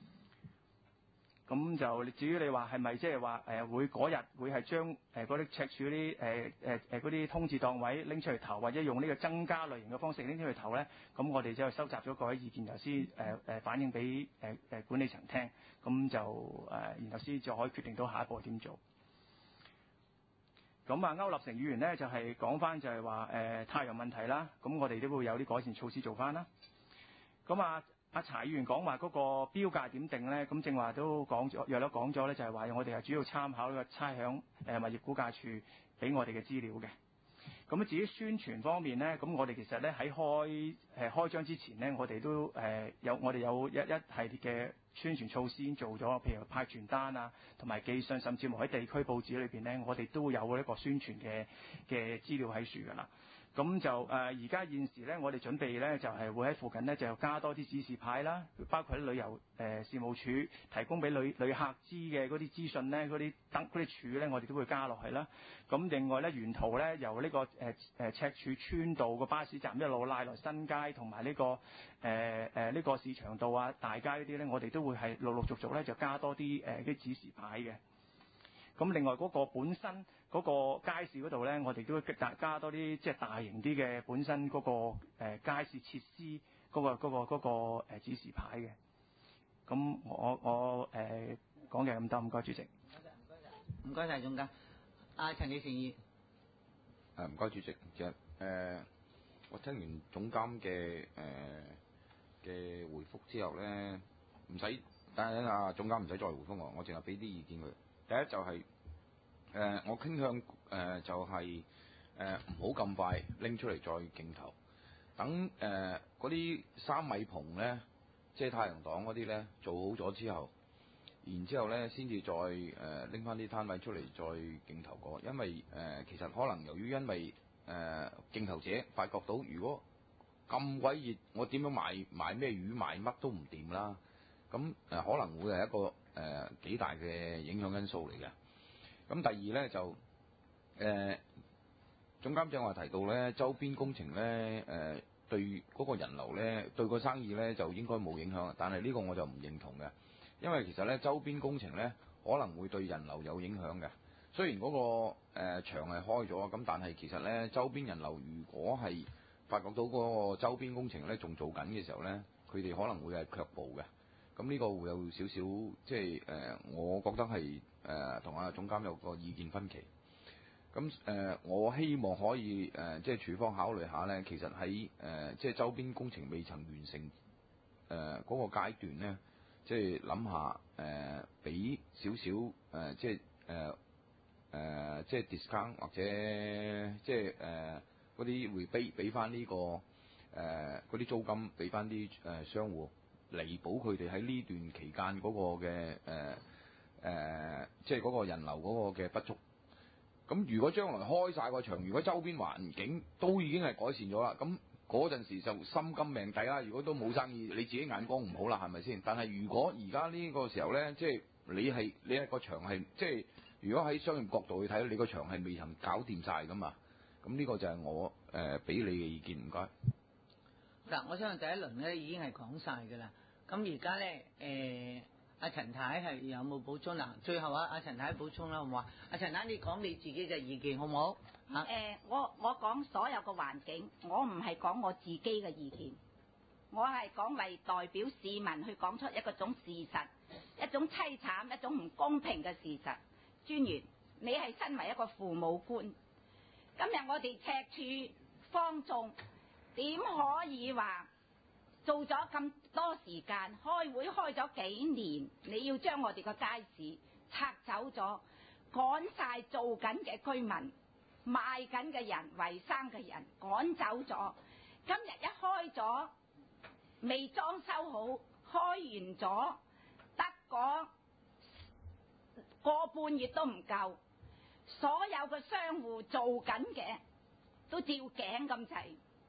咁就至於你話係咪即係話會嗰日會係將嗰啲赤柱嗰啲空置檔位拎出嚟投，或者用呢個增加類型嘅方式拎出嚟投咧？咁我哋就收集咗各位意見，頭先反映俾管理層聽，咁就然後先再可以決定到下一步點做。咁區立成議員咧就係講翻就係話太陽問題啦，咁我哋都會有啲改善措施做翻啦。咁柴議員講話嗰個標價點定咧，咁正話都講咗，約咗講咗咧，就係話我哋係主要參考呢個差餉物業估價署俾我哋嘅資料嘅。 咁至於宣傳方面咧，咁我哋其實咧喺開張之前咧，我哋都有一系列嘅宣傳措施已經做咗，譬如派傳單啊，同埋寄信，甚至乎喺地區報紙裏邊咧，我哋都有一個宣傳嘅資料喺處㗎啦。咁就而家現時咧，我哋準備咧就係會喺附近咧就加多啲指示牌啦，包括喺旅遊事務處提供俾旅客知嘅嗰啲資訊咧，嗰啲柱咧，我哋都會加落去啦。咁另外咧，沿途咧由呢個赤柱村道個巴士站一路拉落新街，同埋呢個呢個市場道啊、大街呢啲咧，我哋都會係陸續咧就加多啲啲指示牌嘅。咁另外嗰個本身嗰個街市嗰度咧，我哋都會加多啲即係大型啲嘅本身嗰個街市設施嗰個指示牌嘅。咁我講嘅咁多，唔該主席。 唔該晒總監。阿陳記誠議。 唔該主席。其實我聽完總監嘅回覆之後咧，唔使等阿總監唔使再回覆我淨係俾啲意見佢。第一就係我傾向就係唔好咁快拎出嚟再競投，等嗰啲3米棚咧，即係太陽擋嗰啲咧做好咗之後，然之後咧先至再拎翻啲攤位出嚟再競投過，因為其實可能由於因為競投者發覺到如果咁鬼熱，我點樣賣咩魚賣乜都唔掂啦，咁可能會係一個幾大嘅影響因素嚟嘅。咁第二咧就總監正話提到咧，周邊工程咧對嗰個人流咧對個生意咧就應該冇影響，但係呢個我就唔認同嘅，因為其實咧周邊工程咧可能會對人流有影響嘅。雖然嗰個場係開咗，咁但係其實咧周邊人流如果係發覺到嗰個周邊工程咧仲做緊嘅時候咧，佢哋可能會係卻步嘅。咁呢個會有少少即係我覺得係同阿總監有個意見分歧。咁我希望可以即係處方考慮下咧，其實喺即係周邊工程未曾完成嗰個階段咧，即係諗下俾少少即係即係 discount 或者即係嗰啲會俾翻呢個嗰啲租金俾翻啲商戶，彌補佢哋喺呢段期間嗰個嘅即係嗰個人流嗰個嘅不足。咁如果將來開晒個場，如果周邊環境都已經係改善咗啦，咁嗰陣時就心甘命抵啦。如果都冇生意，你自己眼光唔好啦，係咪先？但係如果而家呢個時候咧，即係你係個場係即係，如果喺商業角度去睇，你個場係未曾搞掂晒噶嘛。咁呢個就係我俾你嘅意見，唔該。 嗱，我相信第一輪咧已經係講晒㗎啦。咁而家咧阿陳太係有冇補充嗱？最後阿陳太補充啦，好唔好啊？阿陳太，你講你自己嘅意見好唔好？ 我講所有嘅環境，我唔係講我自己嘅意見，我係講為代表市民去講出一種事實，一種凄慘、一種唔公平嘅事實。專員，你係身為一個父母官，今日我哋赤柱方眾點可以話做咗咁多時間，開會開咗幾年，你要將我哋個街市拆走咗，趕晒做緊嘅居民、賣緊嘅人、維生嘅人趕走咗。今日一開咗，未裝修好，開完咗得個半月都唔夠，所有嘅商戶做緊嘅都照頸咁滯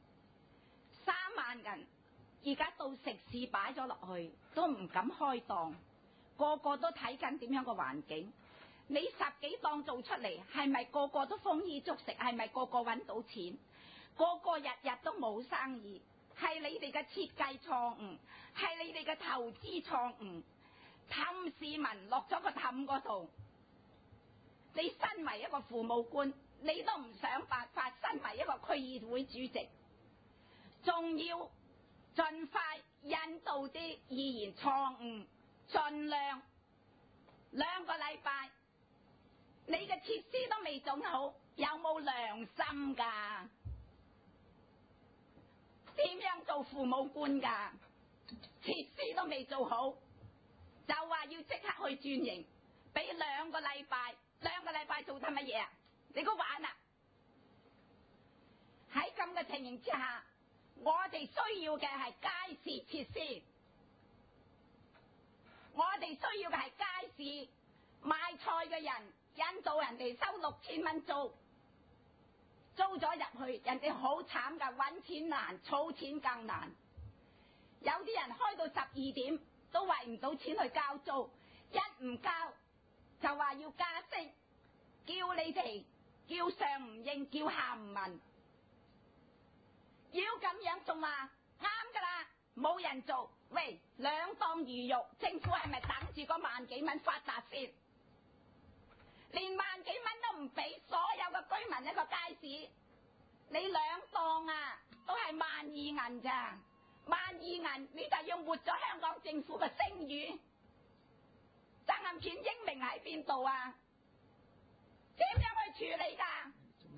，3萬人。而家到食肆擺咗落去，都唔敢開檔，個個都睇緊點樣嘅環境。你10幾檔做出嚟，係咪個個都豐衣足食？係咪個個揾到錢？個個日日都冇生意，係你哋嘅設計錯誤，係你哋嘅投資錯誤，氹市民落咗個氹嗰度。你身為一個父母官，你都唔想辦法，身為一個區議會主席，仲要盡快引導啲議員錯誤，盡量2個禮拜，你嘅設施都未整好，有冇良心㗎？點樣做父母官㗎？設施都未做好，就話要即刻去轉型，俾2個禮拜，2個禮拜做得乜嘢啊？你估玩啊？ 情形之下，我哋需要嘅係街市設施，我哋需要嘅係街市賣菜嘅人引導人哋收6000蚊租，租咗入去，人哋好慘㗎，揾錢難，儲錢更難。有啲人開到12點都為唔到錢去交租，一唔交就話要加息，叫你哋叫上唔應，叫下唔聞，要咁樣仲話啱㗎啦，冇人做。喂，2檔魚肉，政府係咪等住嗰萬幾蚊發達先？連萬幾蚊都唔俾所有嘅居民一個街市，你2檔啊都係12000銀咋，12000銀你就要抹咗香港政府嘅聲譽，責任權英明喺邊度啊？點樣去處理㗎？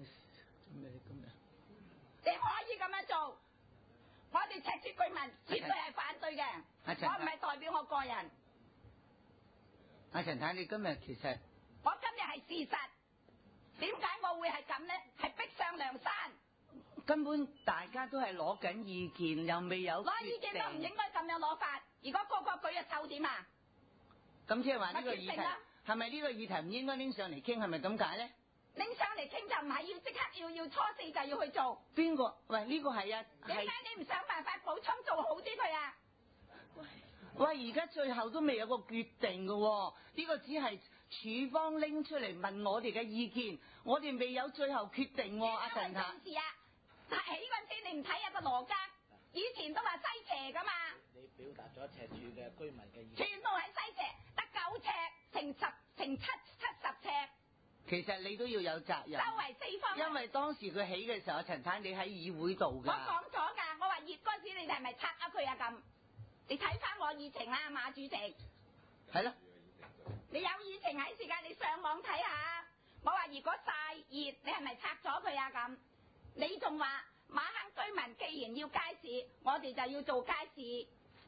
你可以咁樣做，我哋赤柱居民絕對係反對嘅，我唔係代表我個人。 阿陳太，你今日其實我今日係事實，點解我會係咁呢？係逼上梁山。 根本大家都係攞緊意見，又未有攞意見都唔應該咁樣攞法。如果個個舉隻手點啊？ 咁即係話呢個議題係咪呢個議題唔應該拎上嚟傾？係咪咁解咧？ 拎上嚟傾就唔係要即刻要初4就要去做。 邊個？喂，呢個係啊。 點解你唔想辦法補充做好啲佢啊？ 喂，而家最後都未有個決定㗎喎，呢個只係處方拎出嚟問我哋嘅意見，我哋未有最後決定喎。阿陳太。 事啊！起嗰陣時你唔睇下個羅家，以前都話西斜㗎嘛。 你表達咗赤柱嘅居民嘅意見。 全部喺西斜，得9尺乘70尺。 其實你都要有責任。 周圍4方。 因為當時佢起嘅時候，陳太你喺議會度㗎。 我講咗㗎，我話熱嗰時你哋係咪拆咗佢啊咁？你睇翻我議程啦，馬主席。 係咯。 你有議程喺時間，你上網睇下。我話如果曬熱，你係咪拆咗佢啊咁？你仲話馬坑居民既然要街市，我哋就要做街市。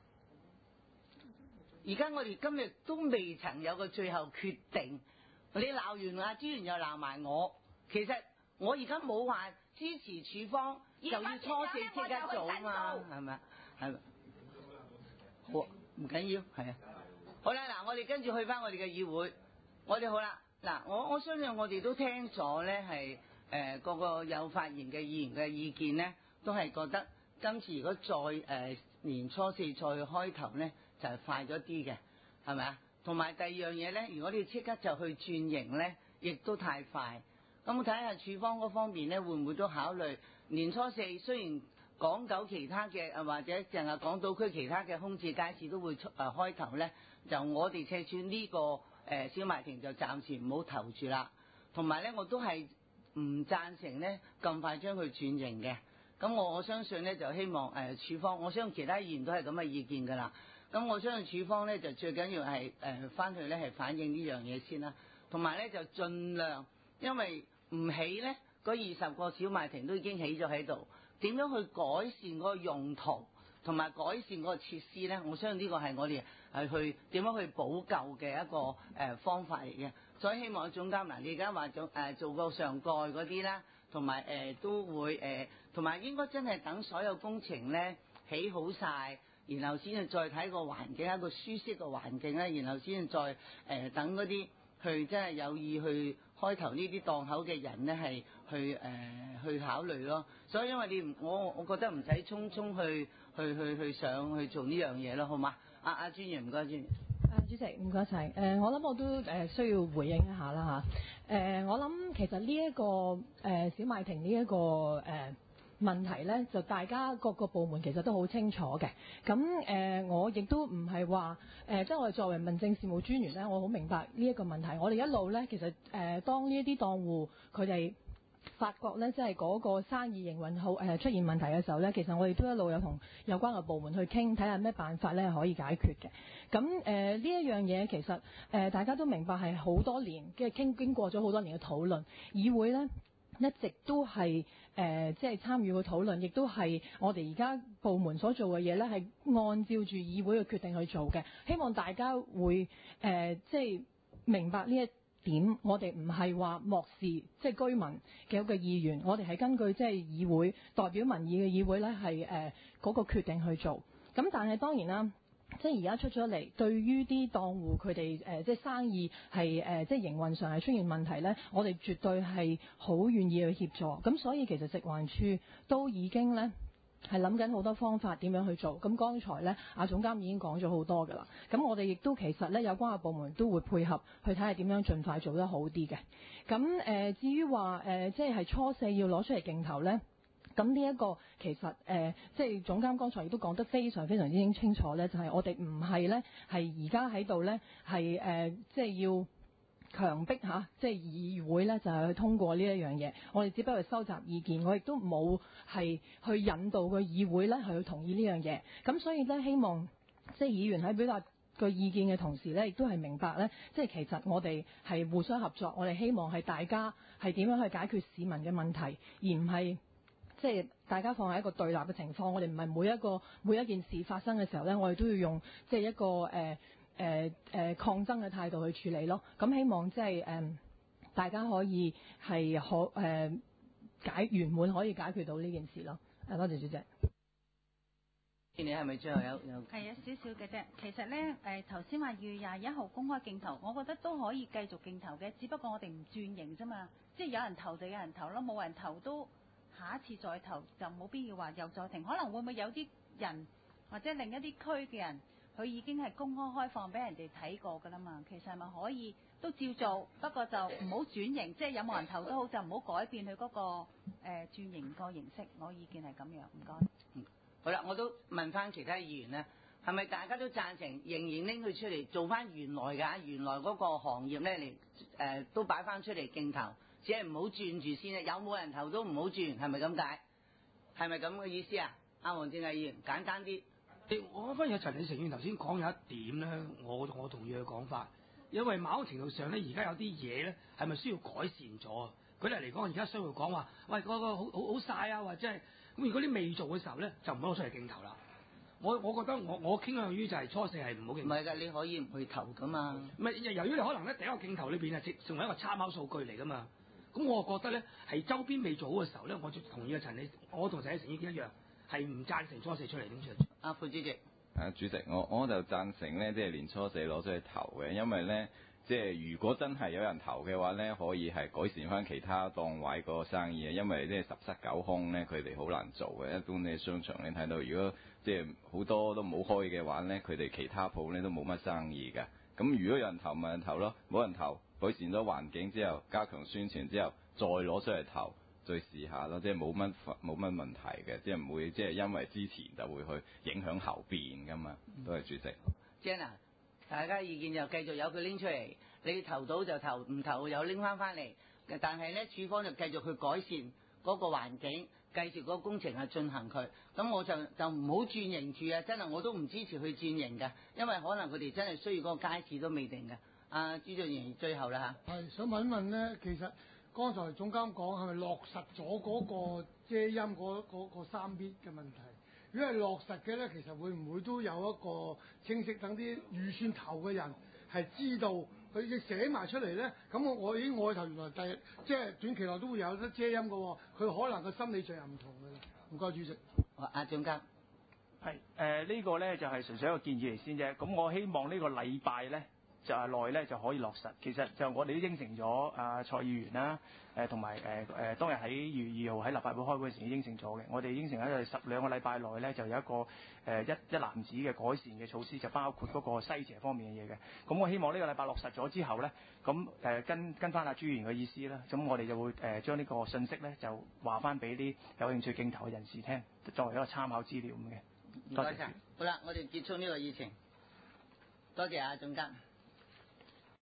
而家我哋今日都未曾有個最後決定。你鬧完阿朱元又鬧埋我，其實我而家冇話支持處方，就要初4即刻做啊嘛，係咪啊？係咪？好，唔緊要，係啊。好啦，嗱，我哋跟住去翻我哋嘅議會，我哋好啦，嗱，我相信我哋都聽咗咧，係個個有發言嘅議員嘅意見咧，都係覺得今次如果再年初4再開頭咧，就係快咗啲嘅，係咪啊？同埋第二樣嘢咧，如果你即刻就去轉型咧，亦都太快。咁我睇下處方嗰方面咧，會唔會都考慮年初4雖然港九其他嘅或者淨係港島區其他嘅空置街市都會開頭咧，就我哋赤柱呢個小賣亭就暫時唔好投住啦。同埋咧，我都係唔贊成咧咁快將佢轉型嘅。咁我相信咧就希望處方，我相信其他議員都係咁嘅意見㗎啦。咁我相信處方咧就最緊要係翻去咧係反映呢樣嘢先啦。同埋咧就盡量，因為唔起咧嗰20個小賣亭都已經起咗喺度，點樣去改善嗰個用途同埋改善嗰個設施咧？我相信呢個係我哋係去點樣去補救嘅一個方法嚟嘅。所以希望總監嗱，你而家話做個上蓋嗰啲啦，同埋都會同埋應該真係等所有工程咧起好晒，然後先至再睇個環境一個舒適嘅環境咧，然後先至再等嗰啲去真係有意去開頭呢啲檔口嘅人咧係去考慮咯。所以因為我覺得唔使匆匆去上去做呢樣嘢咯，好嘛？阿專員唔該，專員。 主席唔該晒。我諗我都需要回應一下啦嚇。我諗其實呢一個小賣亭呢一個問題咧，就大家各個部門其實都好清楚嘅。咁我亦都唔係話即係我哋作為民政事務專員咧，我好明白呢一個問題。我哋一路咧，其實當呢一啲檔戶佢哋發覺咧，即係嗰個生意營運好出現問題嘅時候咧，其實我哋都一路有同有關嘅部門去傾，睇下咩辦法咧可以解決嘅。咁呢一樣嘢其實大家都明白係好多年嘅經過咗好多年嘅討論，議會咧一直都係即係參與個討論，亦都係我哋而家部門所做嘅嘢咧，係按照住議會嘅決定去做嘅。希望大家會即係明白呢一點，我哋唔係話漠視即係居民嘅一個意願，我哋係根據即係議會代表民意嘅議會咧係嗰個決定去做。咁但係當然啦。即係而家出咗嚟，對於啲檔戶佢哋即係生意係即係營運上係出現問題咧，我哋絕對係好願意去協助。咁所以其實食環署都已經咧係諗緊好多方法點樣去做。咁剛才咧阿總監已經講咗好多㗎啦。咁我哋亦都其實咧有關嘅部門都會配合去睇下點樣盡快做得好啲嘅。咁至於話即係初四要攞出嚟競投咧。咁呢一個其實即係總監剛才亦都講得非常非常之清楚咧，就係我哋唔係咧係而家喺度咧係即係要強迫即係議會咧就係去通過呢一樣嘢。我哋只不過收集意見，我亦都冇係去引導個議會咧係去同意呢樣嘢。咁所以咧希望即係議員喺表達個意見嘅同時咧，亦都係明白咧，即係其實我哋係互相合作，我哋希望係大家係點樣去解決市民嘅問題，而唔係。即係大家放喺一個對立嘅情況，我哋唔係每一件事發生嘅時候咧，我哋都要用即係一個抗爭嘅態度去處理咯。咁希望即係大家可以係圓滿可以解決到呢件事咯。多謝主席。 你係咪最後有？ 係有少少嘅啫。其實咧頭先話2月21號公開競投，我覺得都可以繼續競投嘅，只不過我哋唔轉型啫嘛。即係有人投就有人投咯，冇人投都。下一次再投就冇必要話又再停，可能會唔會有啲人或者另一啲區嘅人，佢已經係公開開放俾人哋睇過㗎啦嘛。其實係咪可以都照做，不過就唔好轉型，即係有冇人投都好，就唔好改變佢嗰個轉型個形式。我意見係咁樣，唔該。 好啦，我都問翻其他議員咧，係咪大家都贊成仍然拎佢出嚟做翻原來嗰個行業咧嚟都擺翻出嚟競投？只係唔好轉住先啊！有冇人投都唔好轉，係咪咁解？係咪咁嘅意思啊？阿黃正毅議員，簡單啲。 我反而陳李成議員頭先講有一點咧，我同意佢講法，因為某程度上咧，而家有啲嘢咧係咪需要改善咗啊？舉例嚟講，而家需要講話，喂嗰個好晒啊，或者係咁。如果啲未做嘅時候咧，就唔好攞出嚟競投啦。我覺得我傾向於就係初四係唔好競投。唔係㗎， 你可以唔去投㗎嘛。 唔係，由於你可能咧第一個競投裏邊係成為一個參考數據嚟㗎嘛。咁我覺得咧，係周邊未做好嘅時候咧，我就同意阿我同陳李成意見一樣，係唔贊成初四出嚟點出嚟。 阿副主席， 主席，我就贊成咧，即係年初四攞出去投嘅，因為咧，即係如果真係有人投嘅話咧，可以係改善翻其他檔位個生意啊，因為即係十室九空咧，佢哋好難做嘅。一般你商場你睇到，如果即係好多都冇開嘅話咧，佢哋其他鋪咧都冇乜生意嘅。咁如果有人投咪人投咯，冇人投。改善咗環境之後，加強宣傳之後，再攞出嚟投，再試下咯，即係冇乜問題嘅，即係唔會即係因為之前就會去影響後邊噶嘛。多謝主席。 Jenna，大家意見就繼續有佢拎出嚟，你投到就投，唔投又拎翻嚟。但係咧，署方就繼續去改善嗰個環境，繼續嗰個工程係進行佢。咁我就唔好轉型住啊！真係我都唔支持去轉型嘅，因為可能佢哋真係需要嗰個街市都未定嘅。朱俊賢最後啦嚇， 係想問一問咧，其實剛才總監講係咪落實咗嗰個遮陰嗰3必嘅問題？如果係落實嘅咧，其實會唔會都有一個清晰，等啲預算投嘅人係知道佢要寫埋出嚟咧？咁我已經外頭原來即係短期內都會有得遮陰嘅喎，佢可能個心理上又唔同嘅啦。唔該，主席。 阿總監， 係呢個咧就係純粹一個建議嚟先啫。咁我希望呢個禮拜咧。就係內咧就可以落實，其實就我哋都應承咗蔡議員啦，同埋當日喺2月2號喺立法會開會時已應承咗嘅，我哋應承喺2個禮拜內咧就有一個一籃子嘅改善嘅措施，就包括嗰個西斜方面嘅嘢嘅。咁我希望呢個禮拜落實咗之後咧，咁跟翻阿朱議員嘅意思啦，咁我哋就會將呢個信息咧就話翻俾啲有興趣競投嘅人士聽，作為一個參考資料咁嘅。多謝。 好啦，我哋結束呢個議程。多謝阿總監。